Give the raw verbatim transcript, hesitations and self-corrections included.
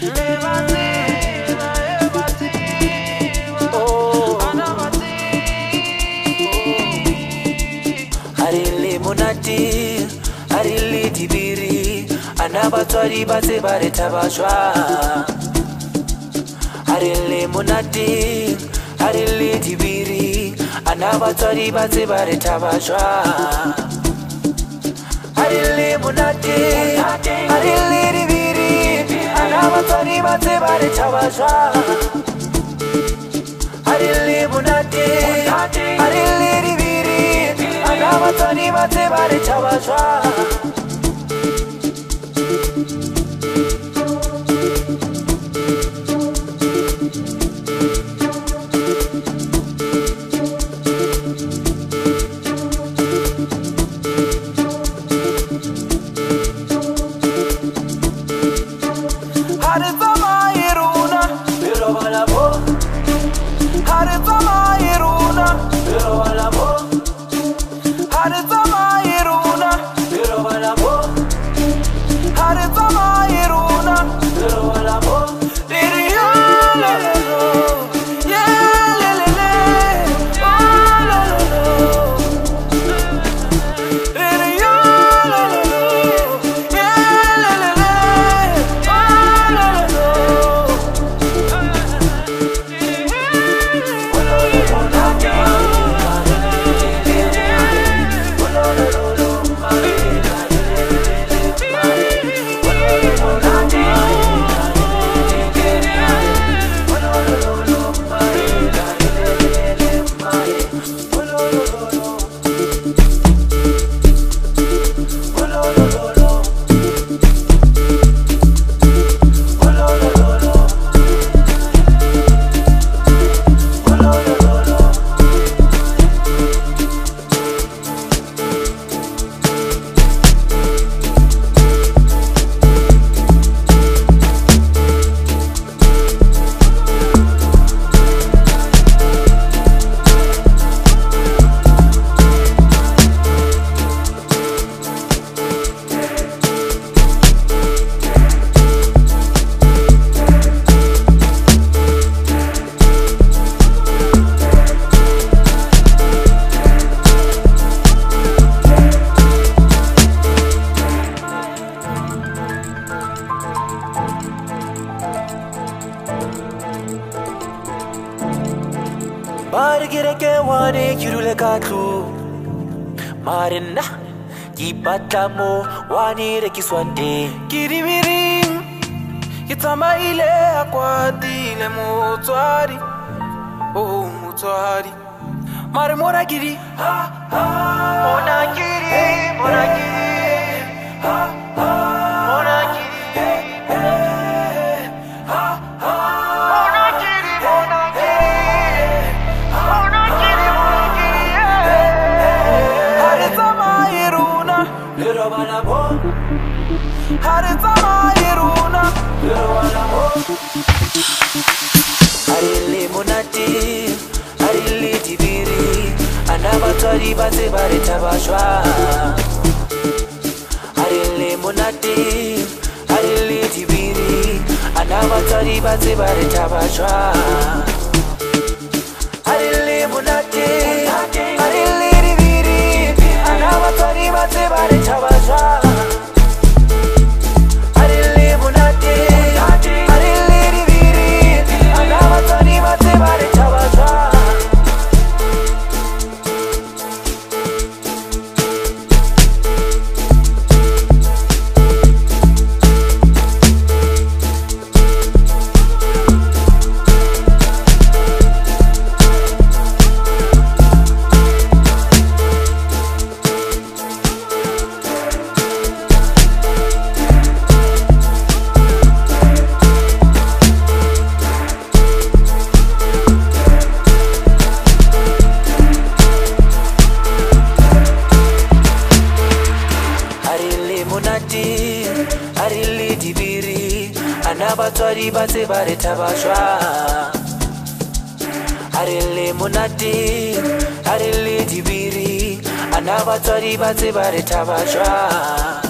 Arile monati, arile dibiri, anabatswadi batse ba re tabashwa. Arile monati, arile dibiri, anabatswadi batse ba re tabashwa. Arile monati, arile dibiri, anabatswadi batse ba re tabashwa. Arile monati, arile dibiri, anabatswadi batse ba re tabashwa. Mari kireke wane kirule katlu Marina Kipatla mo wane rekiswande Kiribiring Kitama ile akwati le mutwari Oh mutwari Mari mora kiri Ha ha Mona kiri Mona kiri Ha ha Mona kiri Ha ha Mona kiri Mona Arile monati, arile dibiri, anabatswadi batse ba re tabashwa. Arile monati, arile dibiri, anabatswadi batse ba re tabashwa. Arile monati, arile dibiri, anabatswadi batse ba re tabashwa. Arile dibiri, anabatswadi batse ba re tabashwa. Arile monati, arile dibiri, anabatswadi batse ba re tabashwa.